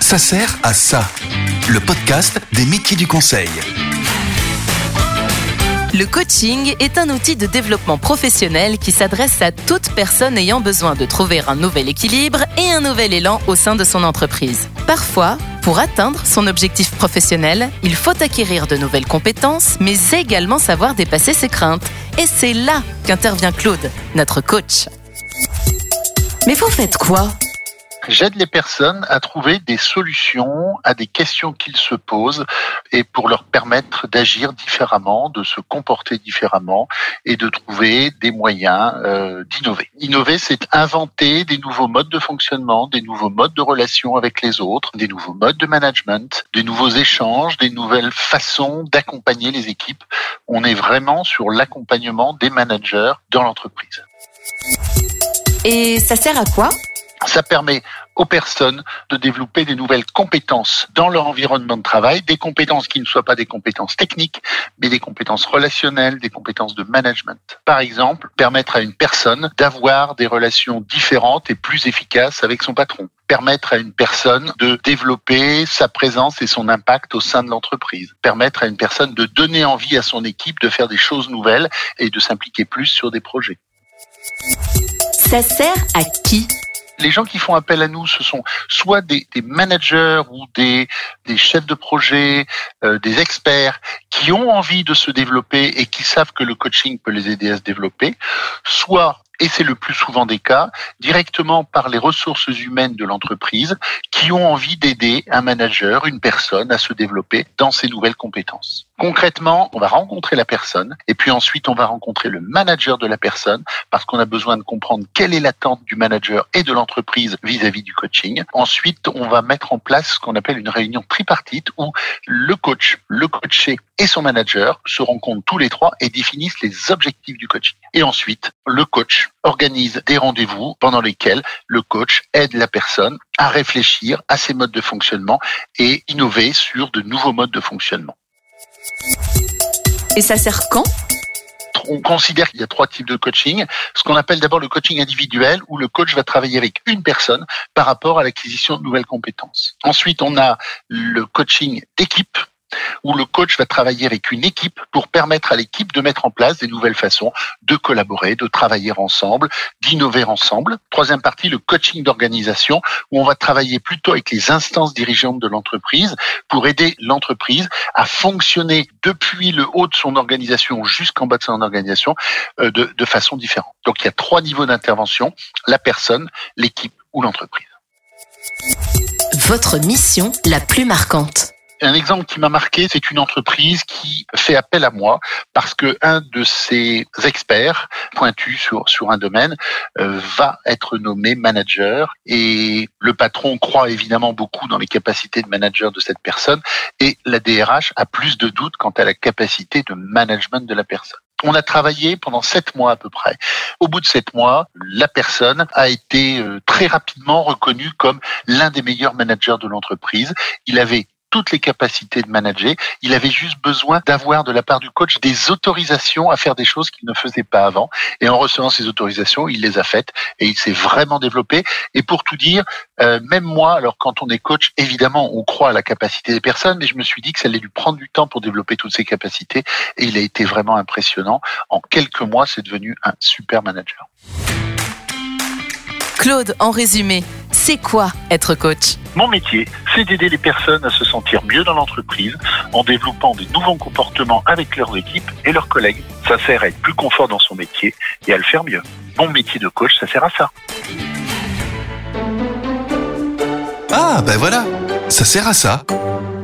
Ça sert à ça. Le podcast des métiers du conseil. Le coaching est un outil de développement professionnel qui s'adresse à toute personne ayant besoin de trouver un nouvel équilibre et un nouvel élan au sein de son entreprise. Parfois, pour atteindre son objectif professionnel, il faut acquérir de nouvelles compétences, mais également savoir dépasser ses craintes. Et c'est là qu'intervient Claude, notre coach. Mais vous faites quoi ? J'aide les personnes à trouver des solutions à des questions qu'ils se posent et pour leur permettre d'agir différemment, de se comporter différemment et de trouver des moyens d'innover. Innover, c'est inventer des nouveaux modes de fonctionnement, des nouveaux modes de relation avec les autres, des nouveaux modes de management, des nouveaux échanges, des nouvelles façons d'accompagner les équipes. On est vraiment sur l'accompagnement des managers dans l'entreprise. Et ça sert à quoi ? Ça permet aux personnes de développer des nouvelles compétences dans leur environnement de travail, des compétences qui ne soient pas des compétences techniques, mais des compétences relationnelles, des compétences de management. Par exemple, permettre à une personne d'avoir des relations différentes et plus efficaces avec son patron. Permettre à une personne de développer sa présence et son impact au sein de l'entreprise. Permettre à une personne de donner envie à son équipe de faire des choses nouvelles et de s'impliquer plus sur des projets. Ça sert à qui ? Les gens qui font appel à nous, ce sont soit des managers ou des chefs de projet, des experts qui ont envie de se développer et qui savent que le coaching peut les aider à se développer, soit, et c'est le plus souvent des cas, directement par les ressources humaines de l'entreprise qui ont envie d'aider un manager, une personne à se développer dans ses nouvelles compétences. Concrètement, on va rencontrer la personne et puis ensuite on va rencontrer le manager de la personne parce qu'on a besoin de comprendre quelle est l'attente du manager et de l'entreprise vis-à-vis du coaching. Ensuite, on va mettre en place ce qu'on appelle une réunion tripartite où le coach, le coaché et son manager se rencontrent tous les trois et définissent les objectifs du coaching. Et ensuite, le coach organise des rendez-vous pendant lesquels le coach aide la personne à réfléchir à ses modes de fonctionnement et innover sur de nouveaux modes de fonctionnement. Et ça sert quand ? On considère qu'il y a 3 types de coaching. Ce qu'on appelle d'abord le coaching individuel, où le coach va travailler avec une personne par rapport à l'acquisition de nouvelles compétences. Ensuite, on a le coaching d'équipe, où le coach va travailler avec une équipe pour permettre à l'équipe de mettre en place des nouvelles façons de collaborer, de travailler ensemble, d'innover ensemble. Troisième partie, le coaching d'organisation, où on va travailler plutôt avec les instances dirigeantes de l'entreprise pour aider l'entreprise à fonctionner depuis le haut de son organisation jusqu'en bas de son organisation de façon différente. Donc il y a 3 niveaux d'intervention, la personne, l'équipe ou l'entreprise. Votre mission la plus marquante. Un exemple qui m'a marqué, c'est une entreprise qui fait appel à moi parce que un de ses experts pointus sur un domaine va être nommé manager et le patron croit évidemment beaucoup dans les capacités de manager de cette personne et la DRH a plus de doutes quant à la capacité de management de la personne. On a travaillé pendant 7 mois à peu près. Au bout de 7 mois, la personne a été très rapidement reconnue comme l'un des meilleurs managers de l'entreprise. Il avait toutes les capacités de manager. Il avait juste besoin d'avoir de la part du coach des autorisations à faire des choses qu'il ne faisait pas avant. Et en recevant ces autorisations, il les a faites et il s'est vraiment développé. Et pour tout dire, même moi, alors quand on est coach, évidemment, on croit à la capacité des personnes, mais je me suis dit que ça allait lui prendre du temps pour développer toutes ces capacités. Et il a été vraiment impressionnant. En quelques mois, c'est devenu un super manager. Claude, en résumé, c'est quoi être coach ? Mon métier, c'est d'aider les personnes à se sentir mieux dans l'entreprise en développant de nouveaux comportements avec leurs équipes et leurs collègues. Ça sert à être plus confort dans son métier et à le faire mieux. Mon métier de coach, ça sert à ça. Ah, ben voilà, ça sert à ça.